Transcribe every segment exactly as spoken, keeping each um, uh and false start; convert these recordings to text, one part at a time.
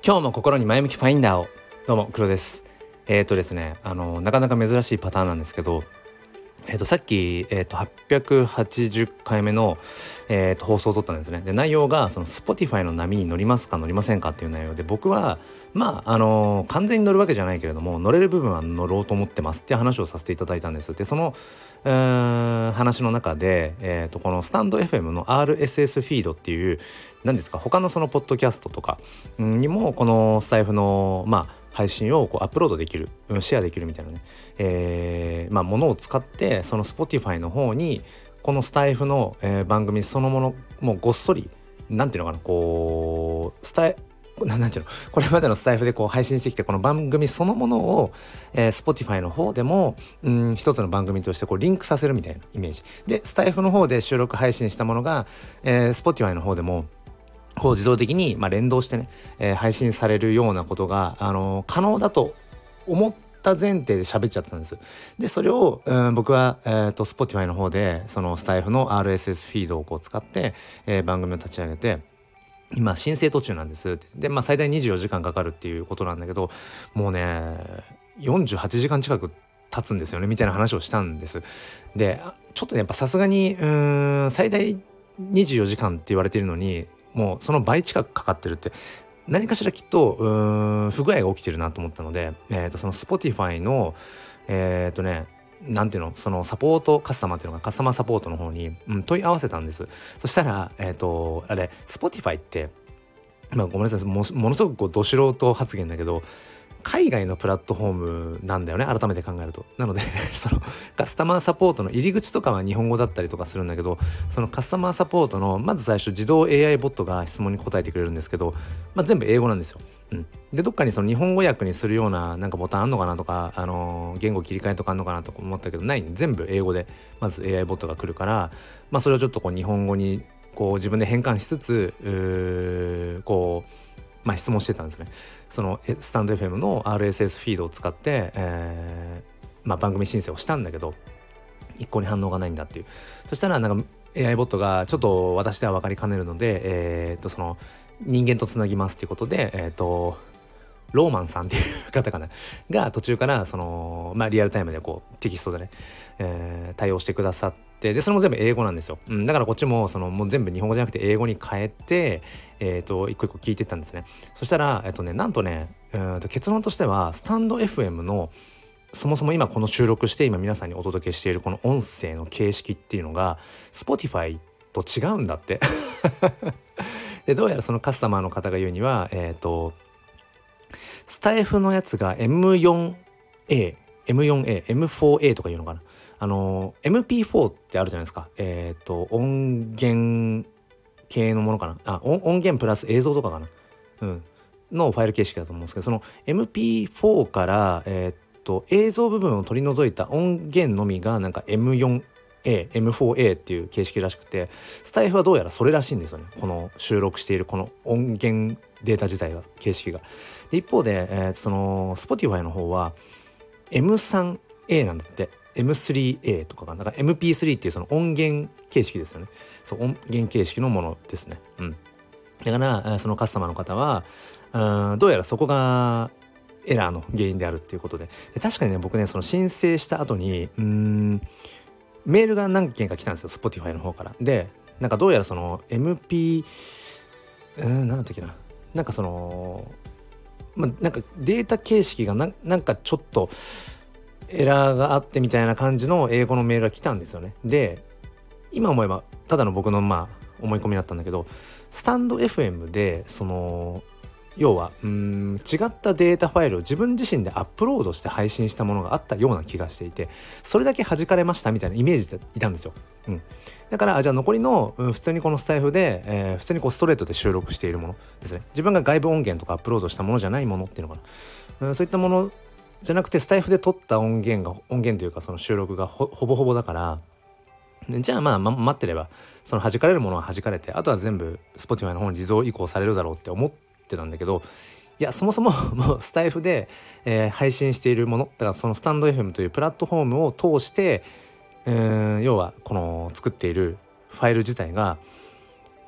今日も心に前向きファインダーを。どうも黒です。えっ、ー、とですねあのなかなか珍しいパターンなんですけど、えー、とさっき、えー、とはっぴゃくはちじゅっかいめの、えー、と放送を撮ったんですね。で内容がその Spotify の波に乗りますか乗りませんかっていう内容で、僕はまああのー、完全に乗るわけじゃないけれども乗れる部分は乗ろうと思ってますっていう話をさせていただいたんです。でそのうーん話の中で、えー、とこのスタンド エフエム の アールエスエス フィードっていう何ですか他のそのポッドキャストとかにもこのスタイフのまあ配信をこうアップロードできる、シェアできるみたいなね、えー、まあものを使ってその Spotify の方にこのスタイフの、えー、番組そのものもうごっそりなんていうのかなこうスタイななんていうのこれまでのスタイフでこう配信してきてこの番組そのものを、えー、Spotify の方でもうん一つの番組としてこうリンクさせるみたいなイメージで、スタイフの方で収録配信したものが、えー、Spotify の方でもこう自動的に、まあ、連動してね、えー、配信されるようなことが、あのー、可能だと思った前提で喋っちゃったんです。でそれを、うん、僕は、えー、と Spotify の方でそのスタイフの アールエスエス フィードをこう使って、えー、番組を立ち上げて今申請途中なんですって。で、まあ、最大にじゅうよじかんかかるっていうことなんだけど、もうねよんじゅうはちじかん近く経つんですよねみたいな話をしたんです。でちょっとねやっぱさすがにうーん最大にじゅうよじかんって言われているのにもうその倍近くかかってるって何かしらきっとうーん不具合が起きてるなと思ったので、えー、とその Spotify のえっ、ー、とねなんていうのそのサポートカスタマーっていうのがカスタマーサポートの方に、うん、問い合わせたんです。そしたらえっ、ー、とあれ Spotify ってまあごめんなさい も, ものすごくこうど素人発言だけど海外のプラットフォームなんだよね改めて考えると。なのでそのカスタマーサポートの入り口とかは日本語だったりとかするんだけど、そのカスタマーサポートのまず最初自動 エーアイ ボットが質問に答えてくれるんですけど、まあ、全部英語なんですよ、うん、でどっかにその日本語訳にするようななんかボタンあんのかなとか、あのー、言語切り替えとかあんのかなとか思ったけどないんで全部英語でまず エーアイ ボットが来るから、まあ、それをちょっとこう日本語にこう自分で変換しつつうーこうまあ、質問してたんですね。そのスタンド エフエム の アールエスエス フィードを使って、えーまあ、番組申請をしたんだけど一向に反応がないんだっていう。そしたらなんか エーアイ ボットがちょっと私では分かりかねるので、えー、とその人間とつなぎますっていうことで、えー、とローマンさんっていう方かなが途中からその、まあ、リアルタイムでこうテキストでね、えー、対応してくださって、でそれも全部英語なんですよ、うん、だからこっちもそのもう全部日本語じゃなくて英語に変えて、えー、と一個一個聞いてったんですね。そしたら、えっとね、なんとね、えー、と結論としてはスタンド エフエム のそもそも今この収録して今皆さんにお届けしているこの音声の形式っていうのが Spotify と違うんだってでどうやらそのカスタマーの方が言うには、えっとスタイフのやつが エムフォーエー、エムフォーエー、エムフォーエー とか言うのかな。あの エムピーフォー ってあるじゃないですか。えっと音源系のものかな。あ、音源プラス映像とかかな。うん。のファイル形式だと思うんですけど、その エムピーフォー からえっと映像部分を取り除いた音源のみがなんか エムフォーエー、エムフォーエー っていう形式らしくて、スタイフはどうやらそれらしいんですよね。この収録しているこの音源データ自体が形式が。で一方で、えー、その Spotify の方は エムスリーエー なんだって。エムスリーエー とかがだから エムピースリー っていうその音源形式ですよね。そう音源形式のものですね。うん。だからそのカスタマーの方はうんどうやらそこがエラーの原因であるっていうことで、で確かにね僕ねその申請した後にうーんメールが何件か来たんですよ Spotify の方から。でなんかどうやらその エムピー うーん何だったっけななんかそのまあなんかデータ形式がななんかちょっとエラーがあってみたいな感じの英語のメールが来たんですよね。で今思えばただの僕のまあ思い込みだったんだけど、スタンド エフエム でその要はうーん違ったデータファイルを自分自身でアップロードして配信したものがあったような気がしていて、それだけ弾かれましたみたいなイメージでいたんですよ、うん、だからじゃあ残りの、うん、普通にこのスタイフで、えー、普通にこうストレートで収録しているものですね、自分が外部音源とかアップロードしたものじゃないものっていうのかな、うん、そういったものじゃなくてスタイフで撮った音源が音源というかその収録が ほ, ほぼほぼだから、じゃあまあ、ま、待ってればその弾かれるものは弾かれて、あとは全部 Spotify の方に自動移行されるだろうって思ってたんだけど、いやそもそももうスタイフで、えー、配信しているものだからそのスタンド エフエム というプラットフォームを通して、えー、要はこの作っているファイル自体が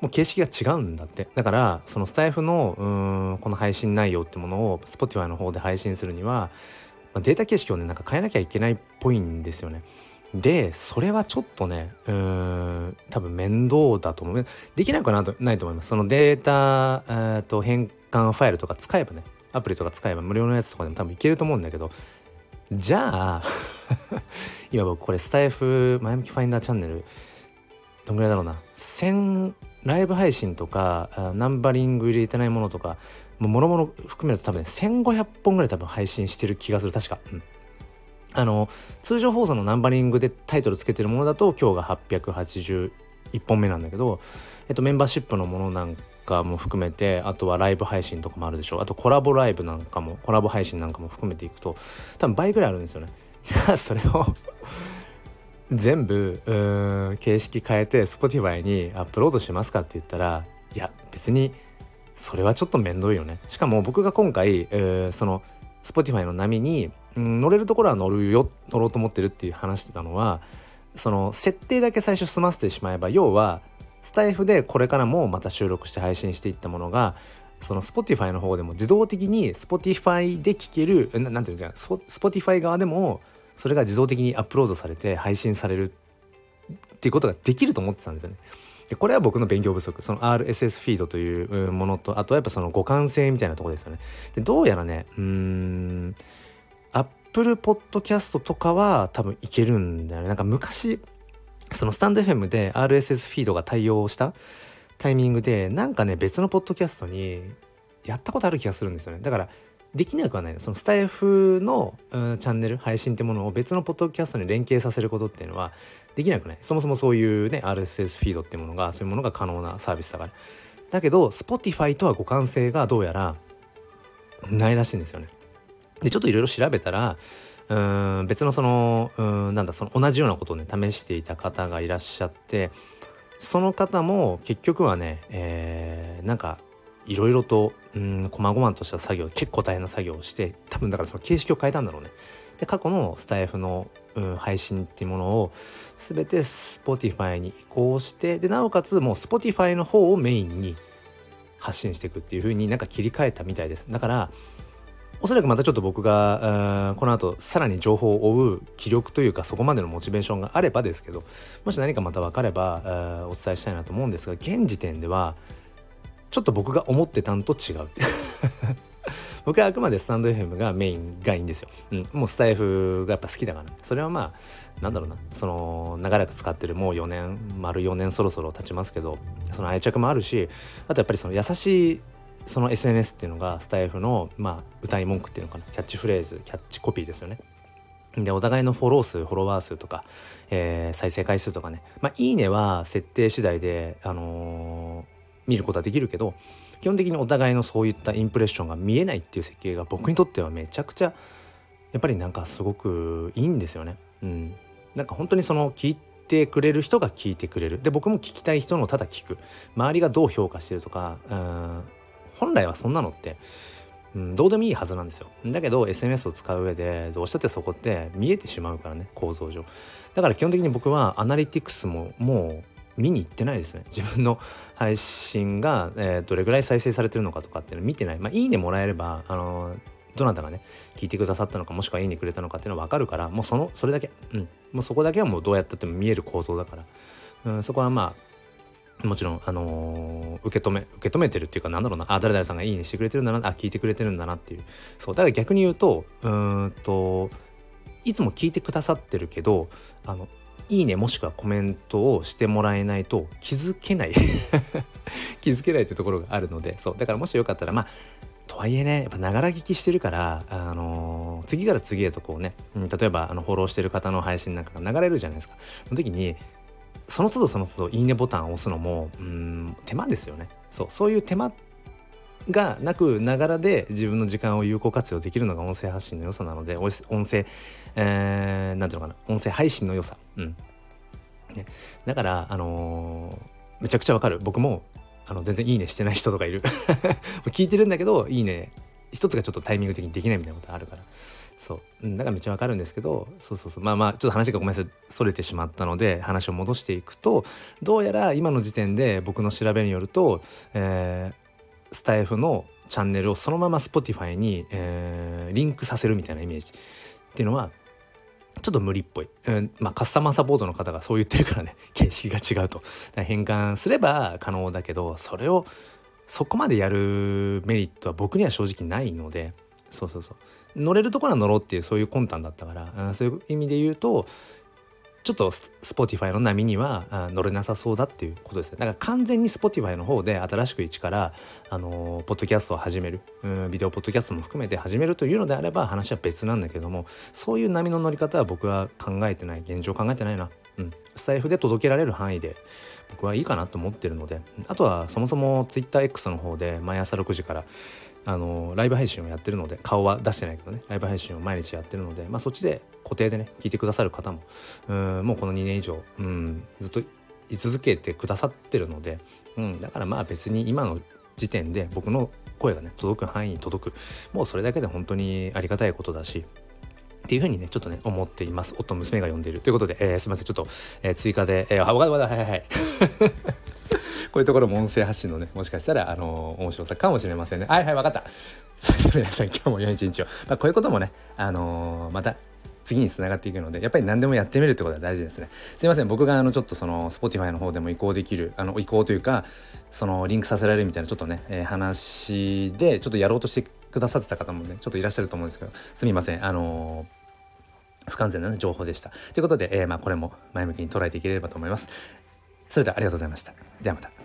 もう形式が違うんだって。だからそのスタイフのうーんこの配信内容ってものを Spotify の方で配信するには、まあ、データ形式をねなんか変えなきゃいけないっぽいんですよね。でそれはちょっとねうーん多分面倒だと思う。できなくはないと思います。そのデータ、えー、と変換ファイルとか使えばね、アプリとか使えば無料のやつとかでも多分いけると思うんだけど、じゃあ今僕これスタイフ前向きファインダーチャンネルどんぐらいだろうな、せんライブ配信とかナンバリング入れてないものとかもろもろ含めると多分、ね、せんごひゃっぽんぐらい多分配信してる気がする。確か、うん、あの通常放送のナンバリングでタイトルつけてるものだと今日がはっぴゃくはちじゅういっぽんめなんだけど、えっと、メンバーシップのものなんかも含めて、あとはライブ配信とかもあるでしょ、あとコラボライブなんかもコラボ配信なんかも含めていくと多分倍ぐらいあるんですよね。じゃあそれを全部うーん形式変えて Spotify にアップロードしますかって言ったら、いや別にそれはちょっとめんどいよね。しかも僕が今回、えー、その Spotify の波に、うん、乗れるところは乗るよ乗ろうと思ってるっていう話してたのは、その設定だけ最初済ませてしまえば、要はスタイフでこれからもまた収録して配信していったものがその Spotify の方でも自動的に Spotify で聴ける な, なんていうんですか Spotify 側でもそれが自動的にアップロードされて配信されるっていうことができると思ってたんですよね。でこれは僕の勉強不足、その アールエスエス フィードというものと、あとはやっぱその互換性みたいなところですよね。でどうやらねうーん Apple Podcast とかは多分いけるんだよね。なんか昔そのスタンド エフエム で アールエスエス フィードが対応したタイミングでなんかね別のポッドキャストにやったことある気がするんですよね。だからできなくはない。そのスタイフの、うん、チャンネル配信ってものを別のポッドキャストに連携させることっていうのはできなくない。そもそもそういうね アールエスエス フィードっていうものがそういうものが可能なサービスだから。だけど Spotify とは互換性がどうやらないらしいんですよね。でちょっといろいろ調べたらうーん別のそのうーんなんだその同じようなことをね試していた方がいらっしゃって、その方も結局はね、えー、なんかいろいろとうん細々とした作業、結構大変な作業をして、多分だからその形式を変えたんだろうね。で過去のスタイフの、うん、配信っていうものを全て Spotify に移行して、でなおかつもう Spotify の方をメインに発信していくっていう風になんか切り替えたみたいです。だからおそらくまたちょっと僕がこの後さらに情報を追う気力というかそこまでのモチベーションがあればですけど、もし何かまた分かればお伝えしたいなと思うんですが、現時点ではちょっと僕が思ってたんと違う僕はあくまでスタンド エフエム がメインがいいんですよ、うん、もうスタイフがやっぱ好きだから、それはまあなんだろうな、その長らく使ってるもうよねん丸よねんそろそろ経ちますけど、その愛着もあるし、あとやっぱりその優しいその エスエヌエス っていうのがスタイフのまあ歌い文句っていうのかな、キャッチフレーズキャッチコピーですよね。でお互いのフォロー数フォロワー数とか、えー、再生回数とかね、まあいいねは設定次第であのー、見ることはできるけど、基本的にお互いのそういったインプレッションが見えないっていう設計が僕にとってはめちゃくちゃやっぱりなんかすごくいいんですよね。うん、なんか本当にその聞いてくれる人が聞いてくれる、で僕も聞きたい人のただ聞く、周りがどう評価してるとか、うん本来はそんなのって、うん、どうでもいいはずなんですよ。だけど エスエヌエス を使う上でどうしたってそこって見えてしまうからね、構造上。だから基本的に僕はアナリティクスももう見に行ってないですね。自分の配信が、えー、どれぐらい再生されてるのかとかっていうの見てない。まあいいねもらえればあのー、どなたがね聞いてくださったのか、もしくはいいねくれたのかっていうのは分かるから、もうそのそれだけ、うん、もうそこだけはもうどうやったっても見える構造だから、うん、そこはまあもちろん、あのー、受け止め受け止めてるっていうか、なんだろうな、あ誰々さんがいいねしてくれてるんだな、あ聞いてくれてるんだなっていう。そうだから逆に言うとうーんといつも聞いてくださってるけど、あのいいねもしくはコメントをしてもらえないと気づけない気づけないってところがあるので、そうだからもしよかったらまあとはいえね、やっぱながら聞きしてるから、あのー、次から次へとこうね、うん、例えばあのフォローしてる方の配信なんかが流れるじゃないですか。その時にその都度その都度いいねボタンを押すのもうーん手間ですよね。そうそういう手間がなくながらで自分の時間を有効活用できるのが音声発信の良さなので、音声、えー、なんていうのかな、音声配信の良さ、うんね、だからあのー、めちゃくちゃわかる。僕もあの全然いいねしてない人とかいる聞いてるんだけどいいね一つがちょっとタイミング的にできないみたいなことあるから、 そう、うん、だからめっちゃわかるんですけど、そうそうそう、まあまあちょっと話がごめんなさいそれてしまったので話を戻していくと、どうやら今の時点で僕の調べによると、えー、スタイフのチャンネルをそのまま Spotify に、えー、リンクさせるみたいなイメージっていうのはちょっと無理っぽい、うん、まあカスタマーサポートの方がそう言ってるからね、形式が違うと変換すれば可能だけど、それをそこまでやるメリットは僕には正直ないので、そうそうそう、乗れるところは乗ろうっていうそういう魂胆だったから、うん、そういう意味で言うとちょっと Spotify の波には乗れなさそうだっていうことですね。だから完全に Spotify の方で新しく一から、あのー、ポッドキャストを始める、うん、ビデオポッドキャストも含めて始めるというのであれば話は別なんだけども、そういう波の乗り方は僕は考えてない、現状考えてないな。うん、スタイフで届けられる範囲で僕はいいかなと思ってるので、あとはそもそも TwitterX の方で毎朝ろくじからあのライブ配信をやってるので、顔は出してないけどね、ライブ配信を毎日やってるので、まあ、そっちで固定でね聞いてくださる方もうんもうこのにねん以上うんずっと居続けてくださってるので、うん、だからまあ別に今の時点で僕の声がね届く範囲に届く、もうそれだけで本当にありがたいことだしっていうふうにねちょっとね思っています。夫娘が呼んでいるということで、えー、すみませんちょっと、えー、追加で、えー、あわかったわかったはいはいはいこういうところも音声発信のねもしかしたらあのー、面白さかもしれませんね。はいはいわかった。それでは皆さん今日も良い一日を、まあ、こういうこともねあのー、また次につながっていくので、やっぱり何でもやってみるってことは大事ですね。すいません、僕があのちょっとその Spotify の方でも移行できるあの移行というかそのリンクさせられるみたいなちょっとね、えー、話でちょっとやろうとしてくださってた方もねちょっといらっしゃると思うんですけど、すみません、あのー、不完全な、ね、情報でしたということで、えー、まあこれも前向きに捉えていければと思います。それではありがとうございました。ではまた。